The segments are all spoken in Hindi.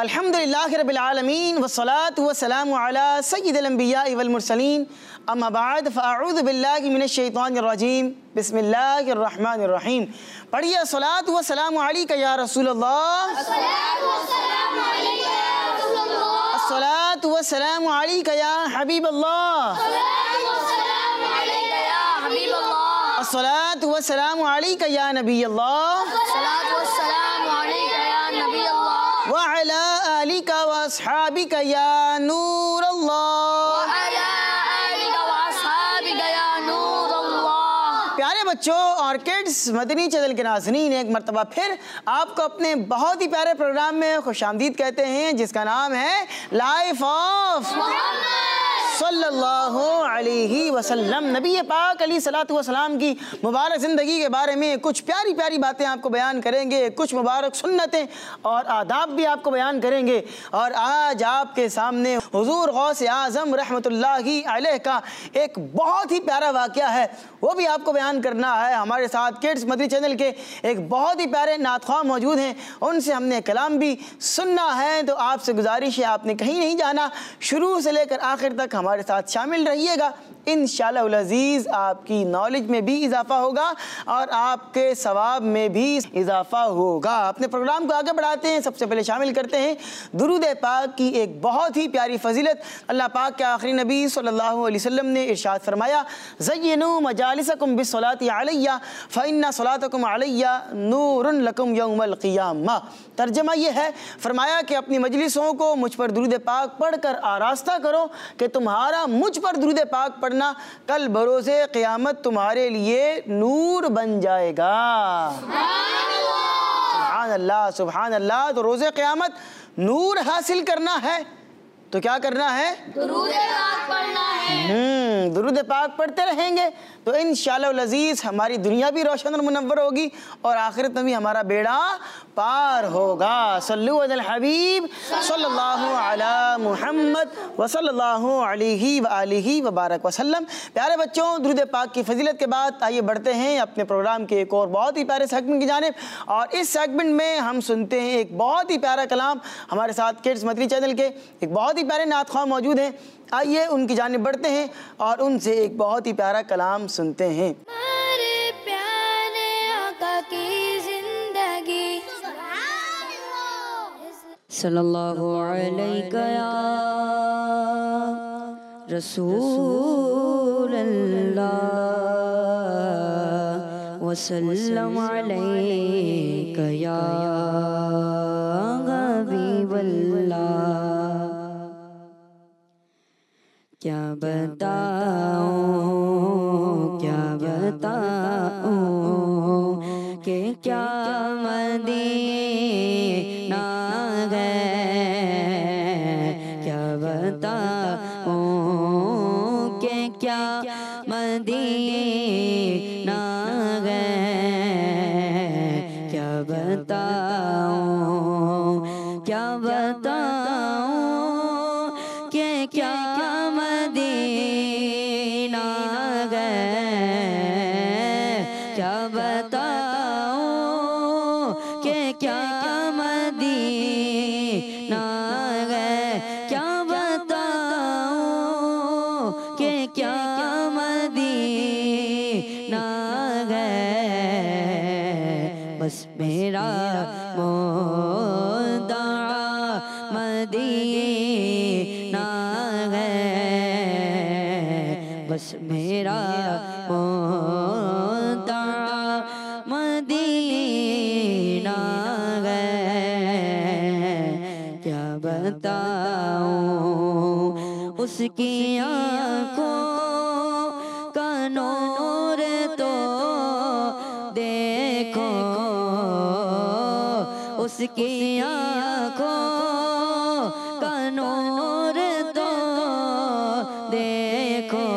अल्हम्दुलिल्लाहि रब्बिल आलमीन वस्सलातु वस्सलामु अला सय्यिदिल अंबिया'i वल मुरसलीन अम्मा बाद फ़अऊज़ु बिल्लाहि मिनश शैतानिर रजीम बिस्मिल्लाहिर रहमानिर रहीम। पढ़िए सलातु वस्सलामु अलैका या रसूलल्लाह, अस्सलातु वस्सलामु अलैका या हबीबल्लाह, अस्सलातु वस्सलामु अलैका या नबीयल्लाह व अला आलिका व अस्हाबिका या नूरल्लाह। प्यारे बच्चों और किड्स, मदनी चैनल के नाज़रीन, एक मरतबा फिर आपको अपने बहुत ही प्यारे प्रोग्राम में खुशामदीद कहते हैं जिसका नाम है लाइफ ऑफ सल्लल्लाहु अलैहि वसल्लम। नबी पाक अलैहिस्सलातु वस्सलाम की मुबारक ज़िंदगी के बारे में कुछ प्यारी प्यारी बातें आपको बयान करेंगे, कुछ मुबारक सुन्नतें और आदाब भी आपको बयान करेंगे। और आज आपके सामने हुज़ूर गौसे आज़म रहमतुल्लाहि अलैह का एक बहुत ही प्यारा वाक़या है, वो भी आपको बयान करना है। हमारे साथ किड्स मदनी चैनल के एक बहुत ही प्यारे नातख़्वाह मौजूद हैं, उनसे हमने कलाम भी सुनना है। तो आपसे गुजारिश है, आपने कहीं नहीं जाना, शुरू से लेकर आखिर तक हमारे साथ शामिल रहिएगा। इंशाअल्लाह अज़ीज़ आपकी नॉलेज में भी इजाफ़ा होगा और आपके सवाब में भी इजाफ़ा होगा। अपने प्रोग्राम को आगे बढ़ाते हैं, सबसे पहले शामिल करते हैं दुरूद पाक की एक बहुत ही प्यारी फजीलत। अल्लाह पाक के आखिरी नबी सल्लल्लाहु अलैहि वसल्लम ने इरशाद फरमाया, ज़य्यिनू मजालिसकुम बिस्सलाति अलैया फ़इन्ना सलातकुम अलैया नूरुन लकुम यौमल क़ियामा। तर्जमा ये है, फरमाया कि अपनी मजलिसों को मुझ पर दुरूद पाक पढ़कर आरास्ता करो कि तुम्हारा मुझ पर दुरूद पाक पढ़ना कल बरोज़े क़यामत तुम्हारे लिए नूर बन जाएगा। सुभान अल्लाह, सुभान अल्लाह। तो रोज़े क़यामत नूर हासिल करना है तो क्या करना है? दुरूद पाक पढ़ना है। दुरूद पाक पढ़ते रहेंगे तो इंशाअल्लाह अज़ीज़ हमारी दुनिया भी रोशन और मुनव्वर होगी और आखिरत में भी हमारा बेड़ा पार होगा। सल्लु अलल हबीब सल्लल्लाहु अला मुहम्मद व सल्लल्लाहु अलैहि व आलिहि व बारक वसल्लम। प्यारे बच्चों, दुरूद पाक की फजीलत के बाद आइए बढ़ते हैं अपने प्रोग्राम के एक और बहुत ही प्यारे सेगमेंट की जानिब। और इस सेगमेंट में हम सुनते हैं एक बहुत ही प्यारा कलाम। हमारे साथ किड्स मदनी चैनल के एक बहुत ही प्यारे नातख़्वाह मौजूद हैं, आइए उनकी जानिब बढ़ते हैं और उनसे एक बहुत ही प्यारा कलाम सुनते हैं। हमारे प्यारे आका की जिंदगी सल्लल्लाहु अलैहि या रसूल अल्लाह वसल्लम अलैका या हबीबल्लाह। क्या बताऊं, क्या बताऊं कि क्या मदीना है, क्या बताऊं कि क्या मदीना है, क्या बताऊं, क्या बताऊं कि क्या मदीना है, क्या बताऊं कि क्या मदीना है, क्या बताऊं कि क्या मदीना है। बस मेरा मुद्दा मदीना है, बस मेरा मुद्दा मदीना है। क्या बताऊं उसकी आँखों का नूर तो देखो, उसकी आँखों का नूर तो देखो,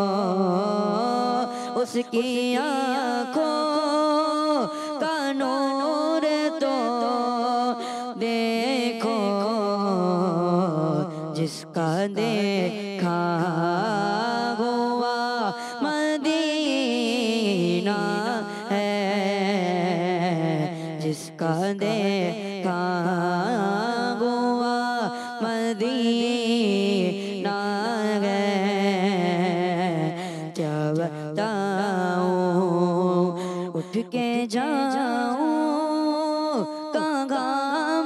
उसकी आँखों का नूर तो देखो, जिसका देखा हुआ मदीना है, जिसका देखा हुआ के जाऊं कहाँ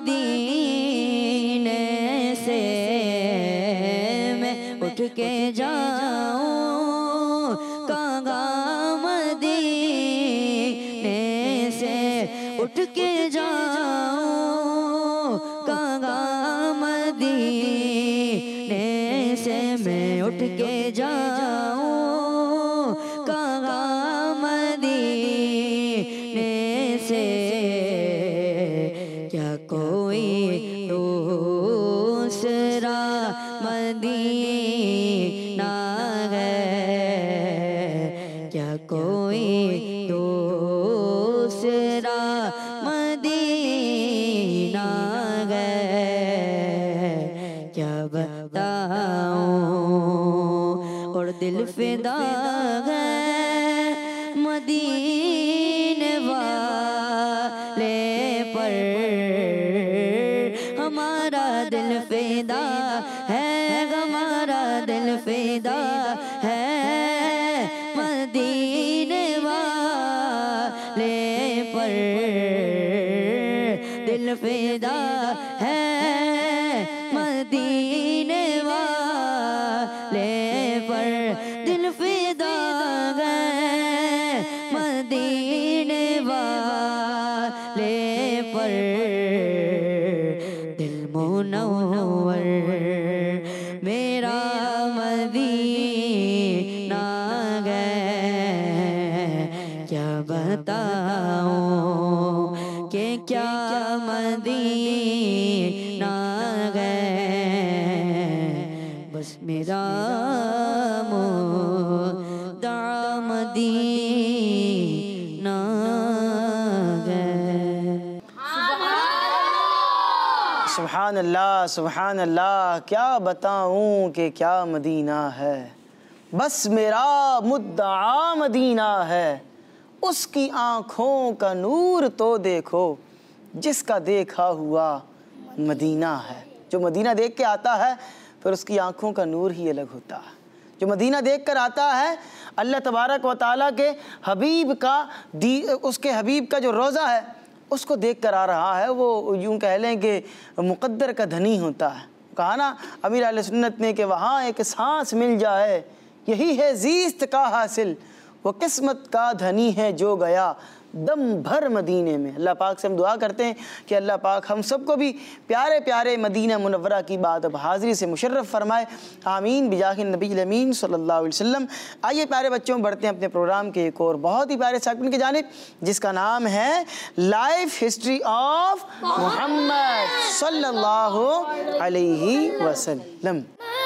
मदीने से, मैं उठ के जाऊं कहाँ मदीने से, उठ के जाऊं कहाँ मदीने से, मैं उठ के जाऊं कहाँ मदीने से। क्या कोई दूसरा मदीना है, क्या कोई दूसरा मदीना है, क्या बताऊं और दिल फिदा है मदीने वाले पर, हमारा दिल फिदा है, हमारा दिल फिदा है मदीने वाले पर, दिल फिदा है मदीने वाले पर, दिल फिदा है मदीने वाले पर, दिल मुनव्वर मेरा मदीना है, क्या बताऊं कि क्या मदीना है, बस मेरा मुद्दा मदीना है। सुभान अल्लाह, सुभान अल्लाह, क्या बताऊं कि क्या मदीना है, बस मेरा मुद्दा मदीना है, उसकी आँखों का नूर तो देखो, जिसका देखा हुआ मदीना है। जो मदीना देख के आता है फिर उसकी आँखों का नूर ही अलग होता है। जो मदीना देख कर आता है अल्लाह तबारक व तआला के हबीब का उसके हबीब का जो रोज़ा है उसको देख कर आ रहा है, वो यूँ कह लें कि मुक़द्दर का धनी होता है। कहा ना अमीर अहले सुन्नत ने कि वहाँ एक सांस मिल जाए यही है ज़ीस्त का हासिल, वो किस्मत का धनी है जो गया दम भर मदीने में। अल्लाह पाक से हम दुआ करते हैं कि अल्लाह पाक हम सबको भी प्यारे प्यारे मदीना मुनव्वरा की बात अब हाज़िरी से मुशर्रफ फरमाए, आमीन बिजाहि नबी अमीन सल्लल्लाहु अलैहि वसल्लम। आइए प्यारे बच्चों, बढ़ते हैं अपने प्रोग्राम के एक और बहुत ही प्यारे सेगमेंट की जानिब, जिसका नाम है लाइफ हिस्ट्री ऑफ मोहम्मद सल्लल्लाहु अलैहि वसल्लम।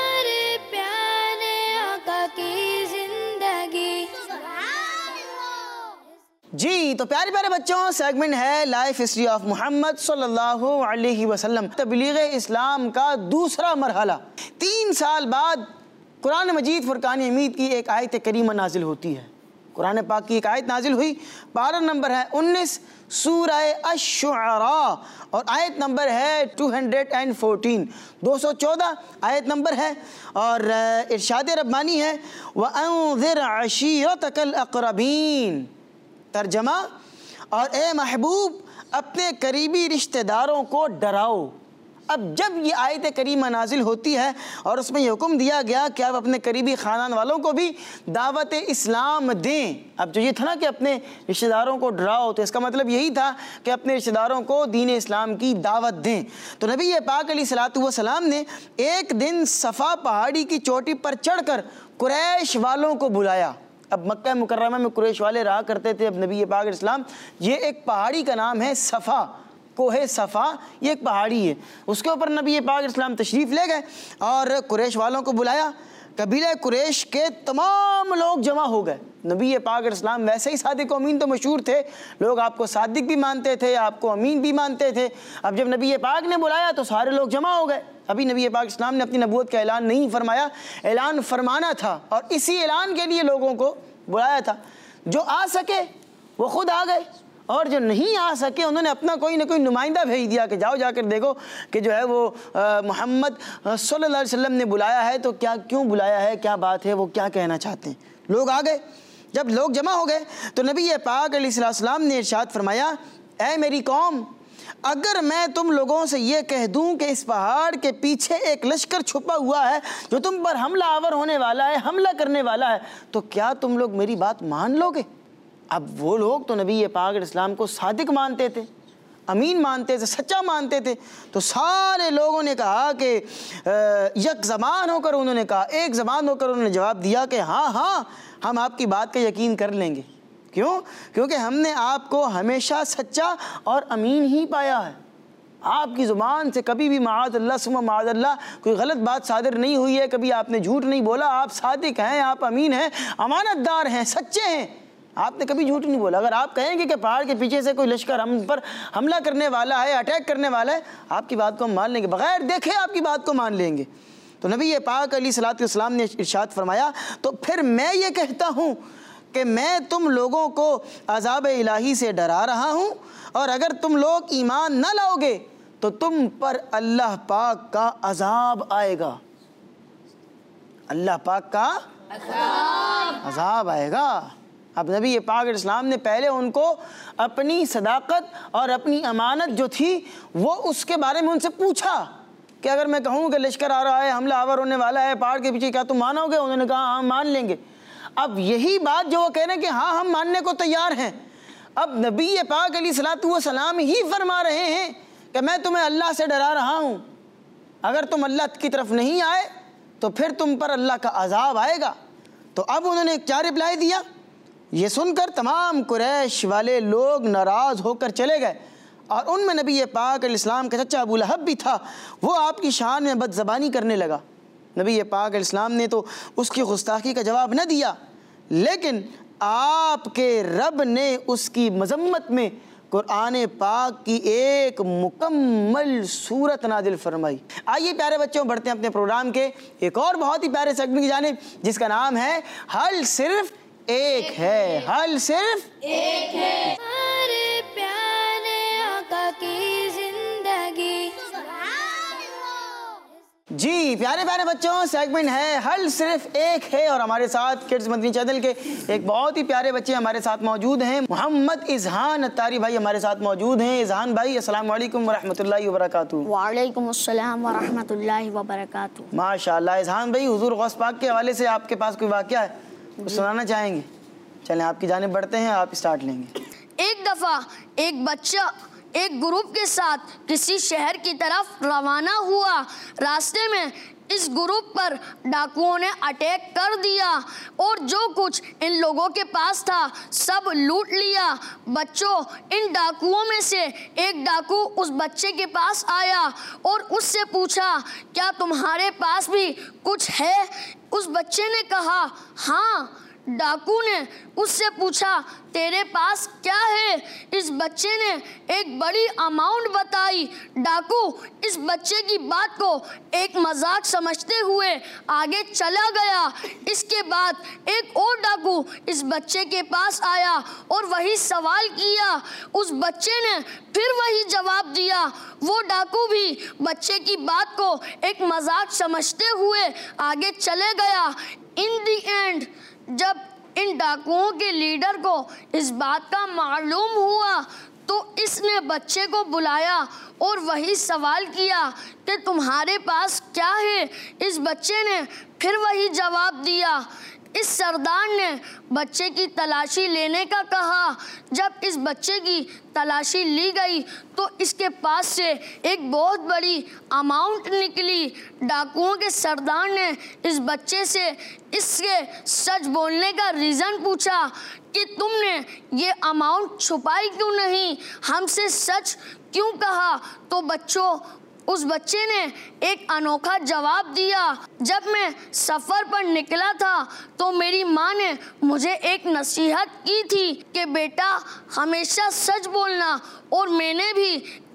जी तो प्यारे प्यारे बच्चों, सेगमेंट है लाइफ हिस्ट्री ऑफ मोहम्मद सल्लल्लाहु अलैहि वसल्लम। तबलीग इस्लाम का दूसरा मरहला। 3 साल बाद कुरान मजीद फुरकान हमीद की एक आयत करीमा नाजिल होती है। कुरान पाक की एक आयत नाजिल हुई, पारा नंबर है 19 सूरह अश-शुअरा और आयत नंबर है 214, 214 आयत नंबर है और इरशाद रब्बानी है वअन्ज़िर अशीरतकल अक़रबीन। तर्जमा, और ए महबूब अपने करीबी रिश्तेदारों को डराओ। अब जब ये आयत करीमा नाजिल होती है और उसमें यह हुक्म दिया गया कि आप अपने करीबी ख़ानदान वालों को भी दावत इस्लाम दें। अब जो ये था ना कि अपने रिश्तेदारों को डराओ, तो इसका मतलब यही था कि अपने रिश्तेदारों को दीन इस्लाम की दावत दें। तो नबी पाक अलैहिस्सलातु वस्सलाम ने एक दिन सफ़ा पहाड़ी की चोटी पर चढ़कर कुरैश वालों को बुलाया। अब मक्का मुकर्रमा में कुरैश वाले रहा करते थे। अब नबी पाक इस्लाम, ये एक पहाड़ी का नाम है सफ़ा, कोहे सफ़ा, ये एक पहाड़ी है, उसके ऊपर नबी पाक इस्लाम तशरीफ़ ले गए और कुरैश वालों को बुलाया। कबीला कुरैश के तमाम लोग जमा हो गए। नबी पाक इस्लाम वैसे ही सादिक अमीन तो मशहूर थे, लोग आपको सादिक भी मानते थे, आपको अमीन भी मानते थे। अब जब नबी पाक ने बुलाया तो सारे लोग जमा हो गए। अभी नबी पाक इस्लाम ने अपनी नबूवत का ऐलान नहीं फरमाया, ऐलान फरमाना था और इसी ऐलान के लिए लोगों को बुलाया था। जो आ सके वो खुद आ गए और जो नहीं आ सके उन्होंने अपना कोई ना कोई नुमाइंदा भेज दिया कि जाओ जाकर देखो कि जो है वो मोहम्मद सल्लल्लाहु अलैहि वसल्लम ने बुलाया है, तो क्या क्यों बुलाया है, क्या बात है, वो क्या कहना चाहते हैं। लोग आ गए। जब लोग जमा हो गए तो नबी पाक अलैहिस्सलाम ने इरशाद फरमाया, ऐ मेरी कौम, अगर मैं तुम लोगों से ये कह दूं कि इस पहाड़ के पीछे एक लश्कर छुपा हुआ है जो तुम पर हमला आवर होने वाला है, हमला करने वाला है, तो क्या तुम लोग मेरी बात मान लोगे? अब वो लोग तो नबी पाक इस्लाम को सादिक मानते थे, अमीन मानते थे, सच्चा मानते थे। तो सारे लोगों ने कहा कि एक ज़बान होकर उन्होंने कहा, एक ज़बान होकर उन्होंने जवाब दिया कि हाँ हाँ, हम आपकी बात का यकीन कर लेंगे। क्यों? क्योंकि हमने आपको हमेशा सच्चा और अमीन ही पाया है। आपकी ज़ुबान से कभी भी माअज़ल्लाह सुम्मा माअज़ल्लाह कोई गलत बात सादिर नहीं हुई है, कभी आपने झूठ नहीं बोला। आप सादिक हैं, आप अमीन हैं, अमानतदार हैं, सच्चे हैं, आपने कभी झूठ नहीं बोला। अगर आप कहेंगे कि पहाड़ के पीछे से कोई लश्कर हम पर हमला करने वाला है, अटैक करने वाला है, आपकी बात को हम मान लेंगे, बग़ैर देखे आपकी बात को मान लेंगे। तो नबी पाक अलैहिस्सलाम ने इरशाद फरमाया, तो फिर मैं ये कहता हूँ कि मैं तुम लोगों को अज़ाब इलाही से डरा रहा हूँ, और अगर तुम लोग ईमान न लाओगे तो तुम पर अल्लाह पाक का अज़ाब आएगा। अल्लाह पाक का अज़ाब आएगा। अब नबी पाक इस्लाम ने पहले उनको अपनी सदाकत और अपनी अमानत जो थी वो उसके बारे में उनसे पूछा कि अगर मैं कहूँ कि लश्कर आ रहा है, हमला आवर होने वाला है पहाड़ के पीछे, क्या तुम मानोगे? उन्होंने कहा हाँ मान लेंगे। अब यही बात जो वो कह रहे हैं कि हाँ हम मानने को तैयार हैं, अब नबी पाक अलैहिस्सलाम ही फरमा रहे हैं कि मैं तुम्हें अल्लाह से डरा रहा हूँ, अगर तुम अल्लाह की तरफ नहीं आए तो फिर तुम पर अल्लाह का अज़ाब आएगा। तो अब उन्होंने क्या रिप्लाई दिया, ये सुनकर तमाम कुरैश वाले लोग नाराज़ होकर चले गए, और उनमें नबी पाक अलैहिस्सलाम का चचा अबू लहब भी था। वो आपकी शान में बदज़बानी करने लगा। नबी पाक अलैहिस्सलाम ने तो उसकी गुस्ताखी का जवाब न दिया, लेकिन आपके रब ने उसकी मज़म्मत में कुरान पाक की एक मुकम्मल सूरत नाजिल फरमाई। आइए प्यारे बच्चों, बढ़ते हैं अपने प्रोग्राम के एक और बहुत ही प्यारे सेगमेंट की जानिब, जिसका नाम है हल सिर्फ एक है। हल सिर्फ एक है। हमारे प्यारे आका की जिंदगी। जी प्यारे प्यारे बच्चों, सेगमेंट है हल सिर्फ एक है, और हमारे साथ किड्स मदनी चैनल के एक बहुत ही प्यारे बच्चे हमारे साथ मौजूद हैं। मोहम्मद इजहान अत्तारी भाई हमारे साथ मौजूद हैं। इजहान भाई अस्सलाम वालेकुम व रहमतुल्लाहि व बरकातुहू। वालेकुम अस्सलाम व रहमतुल्लाहि व बरकातुहू। माशाअल्लाह। इजहान भाई, हुजूर गौस पाक के हवाले से आपके पास कोई वाक़या है कुछ सुनाना चाहेंगे? चलें आपकी जानिब बढ़ते हैं, आप स्टार्ट लेंगे। एक दफ़ा एक बच्चा एक ग्रुप के साथ किसी शहर की तरफ रवाना हुआ। रास्ते में इस ग्रुप पर डाकुओं ने अटैक कर दिया और जो कुछ इन लोगों के पास था सब लूट लिया। बच्चों, इन डाकुओं में से एक डाकू उस बच्चे के पास आया और उससे पूछा, क्या तुम्हारे पास भी कुछ है? उस बच्चे ने कहा, हाँ। डाकू ने उससे पूछा, तेरे पास क्या है? इस बच्चे ने एक बड़ी अमाउंट बताई। डाकू इस बच्चे की बात को एक मजाक समझते हुए आगे चला गया। इसके बाद एक और डाकू इस बच्चे के पास आया और वही सवाल किया। उस बच्चे ने फिर वही जवाब दिया। वो डाकू भी बच्चे की बात को एक मजाक समझते हुए आगे चले गया। इन दी एंड जब इन डाकुओं के लीडर को इस बात का मालूम हुआ तो इसने बच्चे को बुलाया और वही सवाल किया कि तुम्हारे पास क्या है? इस बच्चे ने फिर वही जवाब दिया। इस सरदार ने बच्चे की तलाशी लेने का कहा। जब इस बच्चे की तलाशी ली गई तो इसके पास से एक बहुत बड़ी अमाउंट निकली। डाकुओं के सरदार ने इस बच्चे से इसके सच बोलने का रीज़न पूछा कि तुमने ये अमाउंट छुपाई क्यों नहीं, हमसे सच क्यों कहा? तो बच्चों, उस बच्चे ने एक अनोखा जवाब दिया। जब मैं सफ़र पर निकला था तो मेरी माँ ने मुझे एक नसीहत की थी कि बेटा हमेशा सच बोलना, और मैंने भी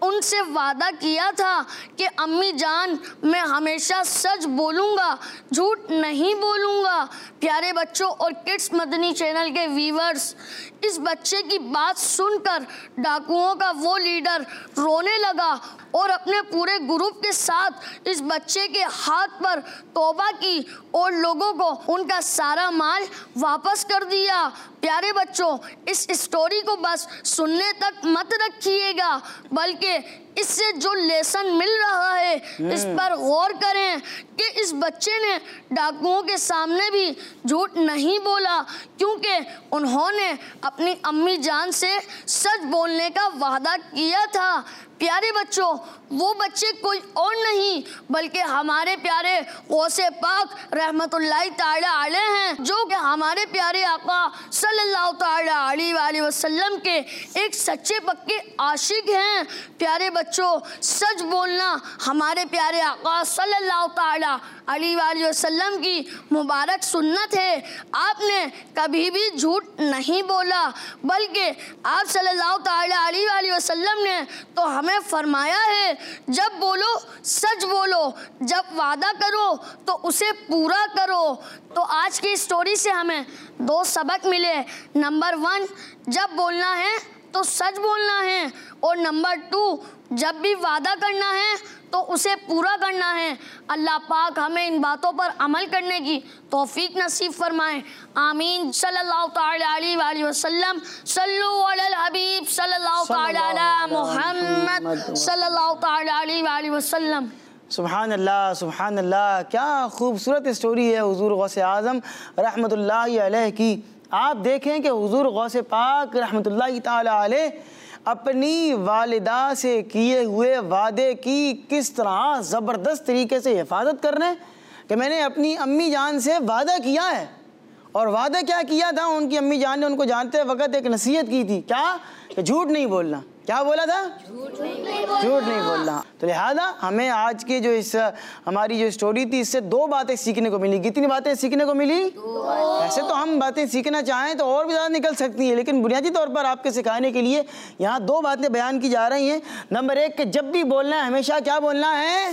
उनसे वादा किया था कि अम्मी जान मैं हमेशा सच बोलूँगा, झूठ नहीं बोलूँगा। प्यारे बच्चों और किड्स मदनी चैनल के व्यूअर्स, इस बच्चे की बात सुनकर डाकुओं का वो लीडर रोने लगा और अपने पूरे ग्रुप के साथ इस बच्चे के हाथ पर तौबा की और लोगों को उनका सारा माल वापस कर दिया। प्यारे बच्चों, इस स्टोरी को बस सुनने तक मत रखिएगा, बल्कि इससे जो लेसन मिल रहा है इस पर गौर करें कि इस बच्चे ने डाकुओं के सामने भी झूठ नहीं बोला, क्योंकि उन्होंने अपनी अम्मी जान से सच बोलने का वादा किया था। प्यारे बच्चों, वो बच्चे कोई और नहीं बल्कि हमारे प्यारे गौसे पाक रहमतुल्लाहि ताला अलैह हैं, जो कि हमारे प्यारे आका सल्लल्लाहु ताला अलैहि वसल्लम के एक सच्चे पक्के आशिक हैं। प्यारे बच्चों, सच बोलना हमारे प्यारे आका सल्लल्लाहु ताला अलैहि वसल्लम की मुबारक सुन्नत है। आपने कभी भी झूठ नहीं बोला, बल्कि आप सल्लल्लाहु ताला अलैहि वसल्लम ने तो हमें फरमाया है, जब बोलो सच बोलो, जब वादा करो तो उसे पूरा करो। तो आज की स्टोरी से हमें दो सबक मिले। नंबर 1, जब बोलना है तो सच बोलना है, और नंबर 2, जब भी वादा करना है तो उसे पूरा करना है। अल्लाह पाक हमें इन बातों पर अमल करने की तौफीक नसीब फरमाए। आमीन। सल्लल्लाहु ताला अलैहि वसल्लम, सल्लु अलल हबीब सल्लल्लाहु ताला अला मुहम्मद सल्लल्लाहु ताला अलैहि वसल्लम। सुभान अल्लाह, सुभान अल्लाह। क्या खूबसूरत स्टोरी है हुजूर गौसे आज़म रहमतुल्लाहि अलैह की। आप देखें कि हुजूर गौसे पाक रहमतुल्लाहि ताला अलैह अपनी वालिदा से किए हुए वादे की किस तरह ज़बरदस्त तरीके से हिफाजत कर रहे हैं कि मैंने अपनी अम्मी जान से वादा किया है। और वादा क्या किया था? उनकी अम्मी जान ने उनको जानते वक्त एक नसीहत की थी, क्या? कि झूठ नहीं बोलना। क्या बोला था? झूठ नहीं बोलना। तो लिहाजा हमें आज की जो इस हमारी जो स्टोरी थी, इससे 2 बातें सीखने को मिली। कितनी बातें सीखने को मिली? ऐसे तो हम बातें सीखना चाहें तो और भी ज़्यादा निकल सकती हैं, लेकिन बुनियादी तौर पर आपके सिखाने के लिए यहाँ 2 बातें बयान की जा रही हैं। नंबर 1 कि जब भी बोलना है हमेशा क्या बोलना है?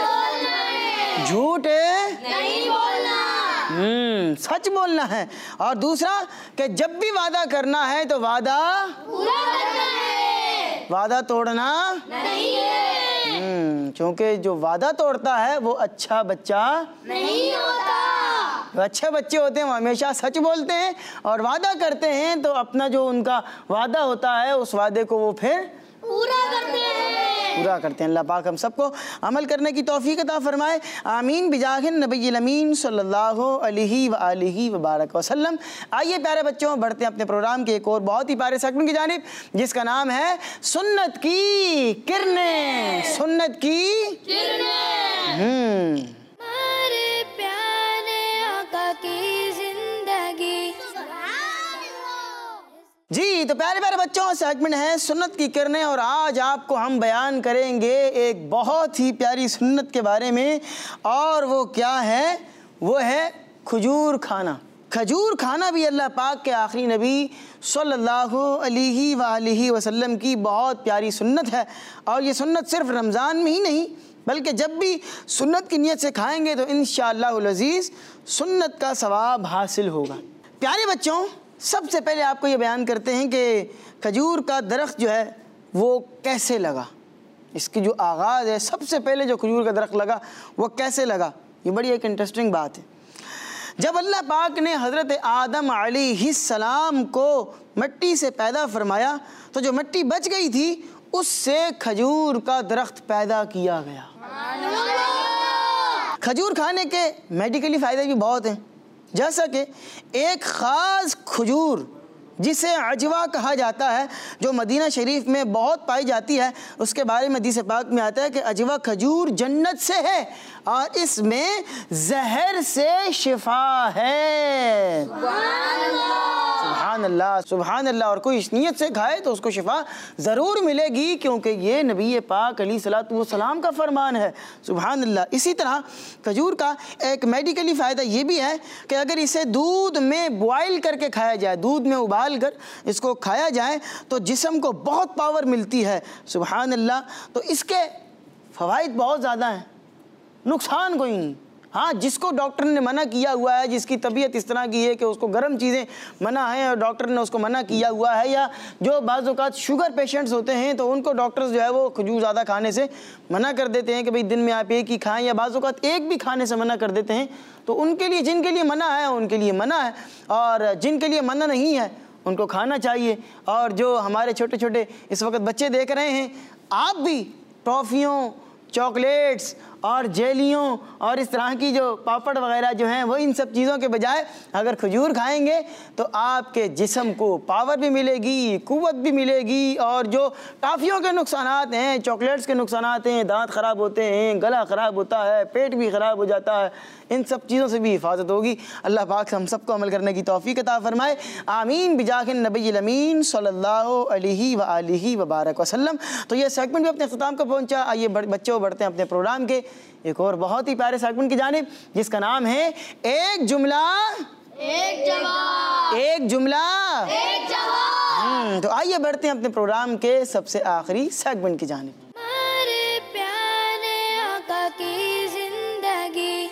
झूठ नहीं बोलना। सच बोलना है। और दूसरा कि जब भी वादा करना है तो वादा पूरा करना है, वादा तोड़ना नहीं है। क्योंकि जो वादा तोड़ता है वो अच्छा बच्चा नहीं होता। जो अच्छे बच्चे होते हैं वो हमेशा सच बोलते हैं, और वादा करते हैं तो अपना जो उनका वादा होता है उस वादे को वो फिर पूरा करते हैं। अल्लाह पाक हम सबको अमल करने की तौफीक अता फरमाए। आमीन बिजाहिन नबील अमीन सल्लल्लाहु अलैहि व आलिहि व बारक वसल्लम। आइए प्यारे बच्चों, बढ़ते हैं अपने प्रोग्राम के एक और बहुत ही प्यारे सेगमेंट की जानिब, जिसका नाम है सुन्नत की किरणें। सुन्नत की किरणें। जी तो प्यारे प्यारे बच्चों, सेगमेंट है सुन्नत की किरणें, और आज आपको हम बयान करेंगे एक बहुत ही प्यारी सुन्नत के बारे में। और वो क्या है? वो है खजूर खाना। खजूर खाना भी अल्लाह पाक के आखिरी नबी सल्लल्लाहु अलैहि वसल्लम की बहुत प्यारी सुन्नत है। और ये सुन्नत सिर्फ रमज़ान में ही नहीं, बल्कि जब भी सुन्नत की नीयत से खाएंगे तो इंशाअल्लाहुल अज़ीज़ सुन्नत का सवाब हासिल होगा। प्यारे बच्चों, सबसे पहले आपको ये बयान करते हैं कि खजूर का दरख्त जो है वो कैसे लगा। इसकी जो आगाज़ है, सबसे पहले जो खजूर का दरख्त लगा वो कैसे लगा, ये बड़ी एक इंटरेस्टिंग बात है। जब अल्लाह पाक ने हज़रत आदम अलैहिस्सलाम को मिट्टी से पैदा फरमाया तो जो मिट्टी बच गई थी उससे खजूर का दरख्त पैदा किया गया। खजूर खाने के मेडिकली फ़ायदे भी बहुत हैं, जैसा कि एक ख़ास खजूर जिसे अजवा कहा जाता है, जो मदीना शरीफ में बहुत पाई जाती है, उसके बारे में हदीस पाक में आता है कि अजवा खजूर जन्नत से है और इसमें जहर से शिफा है। सुभान अल्लाह, सुभान अल्लाह। और कोई इस नीयत से खाए तो उसको शिफा ज़रूर मिलेगी, क्योंकि ये नबी पाक अलैहिस्सलातु वस्सलाम का फरमान है। सुभान अल्लाह। इसी तरह खजूर का एक मेडिकली फ़ायदा ये भी है कि अगर इसे दूध में बॉयल करके खाया जाए, दूध में उबाल उबाल कर इसको खाया जाए तो जिस्म को बहुत पावर मिलती है। सुभान अल्लाह। तो इसके फ़वाइद बहुत ज़्यादा हैं, नुकसान कोई नहीं। हाँ, जिसको डॉक्टर ने मना किया हुआ है, जिसकी तबीयत इस तरह की है कि उसको गर्म चीज़ें मना है और डॉक्टर ने उसको मना किया हुआ है, या जो बाज़ औक़ात शुगर पेशेंट्स होते हैं तो उनको डॉक्टर्स जो है वो खजूर ज़्यादा खाने से मना कर देते हैं कि भाई दिन में आप एक ही खाएं, या बाज़ औक़ात एक भी खाने से मना कर देते हैं। तो उनके लिए, जिनके लिए मना है उनके लिए मना है, और जिनके लिए मना नहीं है उनको खाना चाहिए। और जो हमारे छोटे छोटे इस वक्त बच्चे देख रहे हैं, आप भी टॉफ़ियों, चॉकलेट्स और जेलियों और इस तरह की जो पापड़ वगैरह जो हैं वो, इन सब चीज़ों के बजाय अगर खजूर खाएंगे तो आपके जिस्म को पावर भी मिलेगी, क़ुव्वत भी मिलेगी। और जो टॉफ़ियों के नुकसानात हैं, चॉकलेट्स के नुकसानात हैं, दांत ख़राब होते हैं, गला ख़राब होता है, पेट भी ख़राब हो जाता है, इन सब चीज़ों से भी हिफाजत होगी। अल्लाह पाक से हम सबको अमल करने की तौफ़ीक़ अता फ़रमाए। आमीन बिजाहिन नबील अमीन सल्लल्लाहु अलैहि व आलिहि व बारक वसल्लम। तो ये सेगमेंट भी अपने अख्ताम को पहुँचा। आइए बच्चों बढ़ते हैं अपने प्रोग्राम के एक और बहुत ही प्यारे सेगमेंट की जानिब, जिसका नाम है एक जुमला एक जवाब, एक जुमला एक जवाब। तो आइए बढ़ते हैं अपने प्रोग्राम के सबसे आखिरी सेगमेंट की जानिब। हमारे प्यारे आका की जिंदगी।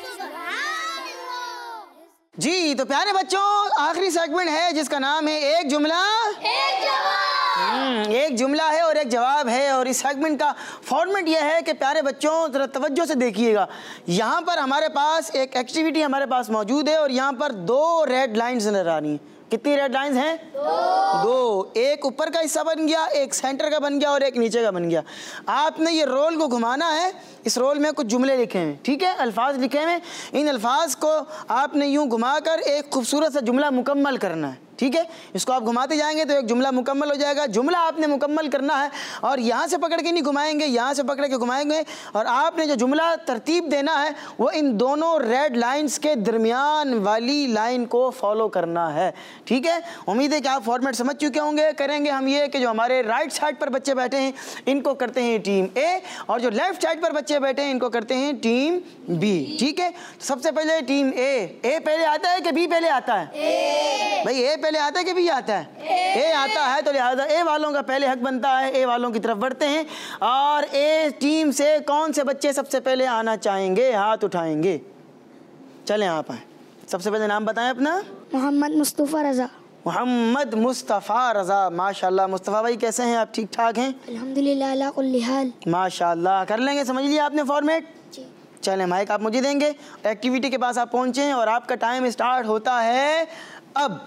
जी तो प्यारे बच्चों, आखिरी सेगमेंट है जिसका नाम है एक जुमला एक जवाब। एक जुमला है और एक जवाब है। और इस सेगमेंट का फॉर्मेट यह है कि प्यारे बच्चों ज़रा तवज्जो से देखिएगा। यहाँ पर हमारे पास एक एक्टिविटी हमारे पास मौजूद है और यहाँ पर 2 रेड लाइन्स नज़र आ रही हैं। कितनी रेड लाइन्स हैं? 2। एक ऊपर का हिस्सा बन गया, एक सेंटर का बन गया और एक नीचे का बन गया। आपने ये रोल को घुमाना है। इस रोल में कुछ जुमले लिखे हैं, ठीक है, अल्फाज लिखे हैं। इन अल्फाज को आपने यूँ घुमाकर एक खूबसूरत सा जुमला मुकम्मल करना है, ठीक है। इसको आप घुमाते जाएंगे तो एक जुमला मुकम्मल हो जाएगा। जुमला आपने मुकम्मल करना है और यहाँ से पकड़ के नहीं घुमाएंगे, यहाँ से पकड़ के घुमाएंगे। और आपने जो जुमला तरतीब देना है वो इन दोनों रेड लाइंस के दरमियान वाली लाइन को फॉलो करना है, ठीक है। उम्मीद है कि आप फॉर्मेट समझ चुके होंगे। करेंगे हम ये कि जो हमारे राइट साइड पर बच्चे बैठे हैं इनको करते हैं टीम ए, और जो लेफ्ट साइड पर बच्चे बैठे हैं इनको करते हैं टीम बी, ठीक है। सबसे पहले टीम ए पहले आता है कि बी पहले आता है? भाई ए पहले आता है कि बी आता है? ए आता है, तो लिहाजा ए वालों का पहले हक बनता है। ए वालों की तरफ बढ़ते हैं और ए टीम से कौन से बच्चे सबसे पहले आना चाहेंगे? हाथ उठाएंगे। चलें आप आए। सबसे पहले नाम बताएं अपना। मोहम्मद मुस्तफ़ा रज़ा। मोहम्मद मुस्तफ़ा रज़ा, माशाल्लाह। मुस्तफ़ा भाई कैसे हैं आप? ठीक ठाक हैं? अल्हम्दुलिल्लाह अला कुल्ली हाल। माशाल्लाह। कर लेंगे, समझ लिया आपने फॉर्मेट? जी। चलें, माइक आप मुझे देंगे। एक्टिविटी के पास आप पहुँचें और आपका टाइम स्टार्ट होता है अब।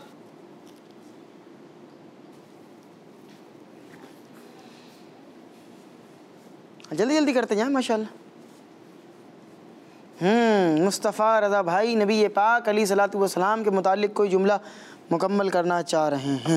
जल्दी जल्दी करते जाएं, माशाल्लाह। मुस्तफ़ा रज़ा भाई नबी पाक अलैहिस्सलातु वस्सलाम के मुतालिक कोई जुमला मुकम्मल करना चाह रहे हैं।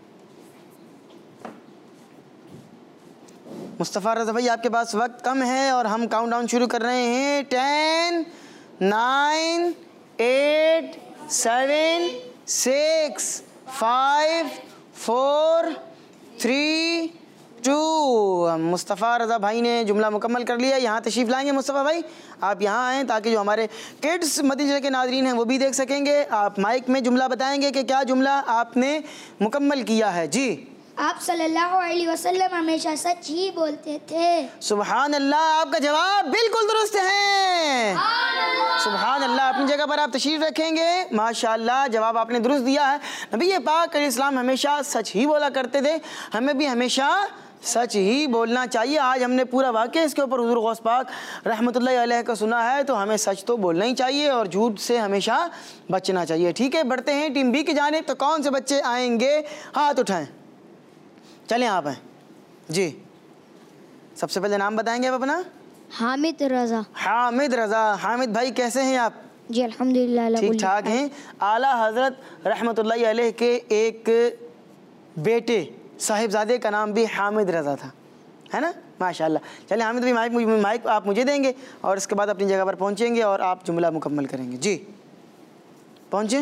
मुस्तफ़ा रज़ा भाई आपके पास वक्त कम है और हम काउंटडाउन शुरू कर रहे हैं। 10 9 8 7 6 5 4 3 2। मुस्तफ़ा रज़ा भाई ने जुमला मुकम्मल कर लिया। यहाँ तशरीफ़ लाएंगे मुस्तफ़ा भाई, आप यहाँ आएँ ताकि जो हमारे किड्स मदीना के नाज़रीन हैं वो भी देख सकेंगे। आप माइक में जुमला बताएंगे कि क्या जुमला आपने मुकम्मल किया है। जी। आप सल्लल्लाहु अलैहि वसल्लम हमेशा सच ही बोलते थे। सुभान अल्लाह, आपका जवाब बिल्कुल दुरुस्त है। सुभान अल्लाह। अपनी जगह पर आप तशरीफ़ रखेंगे। माशाअल्लाह, जवाब आपने दुरुस्त दिया है। नबी पाक अलैहिस्सलाम हमेशा सच ही बोला करते थे। हमें भी हमेशा सच ही बोलना चाहिए। आज हमने पूरा वाक़या इसके ऊपर हुज़ूर गौस पाक रहमतुल्लाहि अलैह का सुना है, तो हमें सच तो बोलना ही चाहिए और झूठ से हमेशा बचना चाहिए, ठीक है। बढ़ते हैं टीम बी की जानिब। तो कौन से बच्चे आएंगे? हाथ उठाएं। चलें आप आएँ। जी, सबसे पहले नाम बताएंगे आप अपना। हामिद रज़ा। हामिद रज़ा। हामिद भाई कैसे हैं आप? जी अल्हम्दुलिल्लाह ठीक ठाक हैं। आला हज़रत रहमतुल्लाहि अलैह के एक बेटे साहिबजादे का नाम भी हामिद रज़ा था, है ना? माशाल्लाह। चलिए हामिद भाई, माइक आप मुझे देंगे और इसके बाद अपनी जगह पर पहुंचेंगे और आप जुमला मुकम्मल करेंगे। जी, पहुंचे।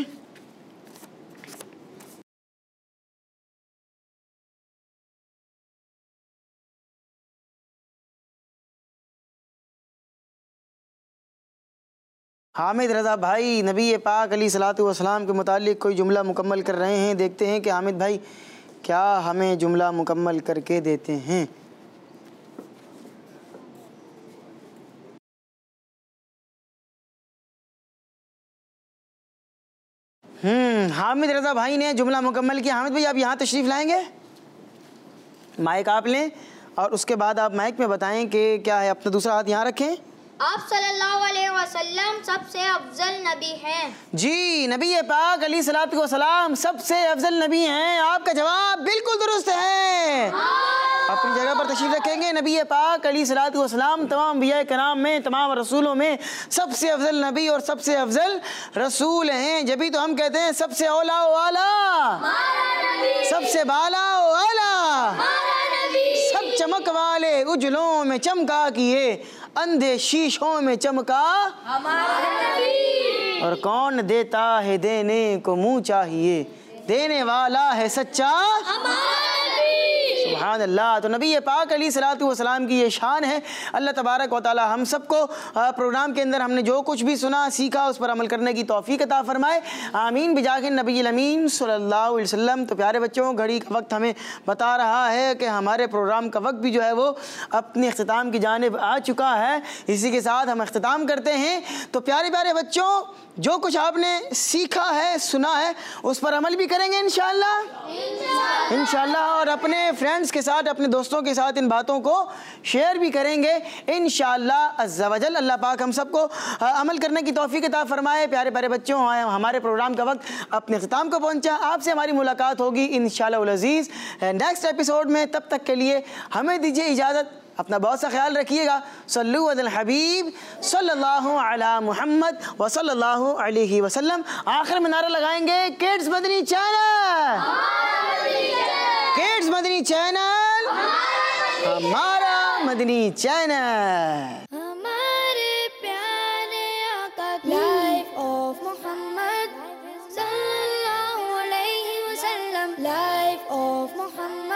हामिद रज़ा भाई नबी पाक अलैहिस्सलातु वस्सलाम के मुतालिक कोई जुमला मुकम्मल कर रहे हैं। देखते हैं कि हामिद भाई क्या हमें जुमला मुकम्मल करके देते हैं। हामिद रज़ा भाई ने जुमला मुकम्मल किया। हामिद भाई आप यहाँ तशरीफ़ लाएंगे, माइक आप लें और उसके बाद आप माइक में बताएं कि क्या है। अपना दूसरा हाथ यहाँ रखें। आप सल्लल्लाहु अलैहि वसल्लम सबसे अफजल नबी हैं। जी, नबी पाक अलैहिस्सलातु वस्सलाम सबसे अफजल नबी हैं। आपका जवाब बिल्कुल दुरुस्त है। अपनी जगह पर तशरीफ रखेंगे। नबी पाक अलैहिस्सलातु वस्सलाम तमाम अंबिया कराम में, तमाम रसूलों में सबसे अफजल नबी और सबसे अफजल रसूल हैं। जभी तो हम कहते हैं सबसे औला वाला, सबसे बाला वाला, सब चमक वाले उजलों में चमका किए, अंधे शीशों में चमका और कौन देता है देने को मुँह चाहिए, देने वाला है सच्चा सुभान अल्लाह। तो नबी पाक अलैहिस्सलातु वस्सलाम की ये शान है। अल्लाह तबारक व तआला हम सबको प्रोग्राम के अंदर हमने जो कुछ भी सुना सीखा उस पर अमल करने की तौफीक अता फरमाए। आमीन बिजाहिन नबी अमीन सल्लल्लाहु अलैहि वसल्लम। तो प्यारे बच्चों, घड़ी का वक्त हमें बता रहा है कि हमारे प्रोग्राम का वक्त भी जो है वो अपने अख्तिताम की जानिब आ चुका है। इसी के साथ हम अख्तिताम करते हैं। तो प्यारे प्यारे बच्चों, जो कुछ आपने सीखा है, सुना है, उस पर अमल भी करेंगे इंशाअल्लाह और अपने फ्रेंड्स के साथ, अपने दोस्तों के साथ इन बातों को शेयर भी करेंगे इंशाअल्लाह अज़्ज़ा वजल। अल्लाह पाक हम सबको अमल करने की तौफीक अता फरमाए। प्यारे प्यारे बच्चों, हमारे प्रोग्राम का वक्त अपने ख़िताम को पहुंचा। आपसे हमारी मुलाकात होगी इंशाअल्लाह उल अज़ीज़ नेक्स्ट एपिसोड में। तब तक के लिए हमें दीजिए इजाज़त। अपना बहुत सा ख्याल रखिएगा। सल्लु अलल हबीब सल्लल्लाहु अला मुहम्मद व सल्लल्लाहु अलैहि वसल्लम। आखिर में नारा लगाएंगे kids Madani channel, kids Madani channel, हमारा मदनी चैनल। हमारे प्यारे आका लाइफ ऑफ मोहम्मद सल्लल्लाहु अलैहि वसल्लम, लाइफ ऑफ मोहम्मद।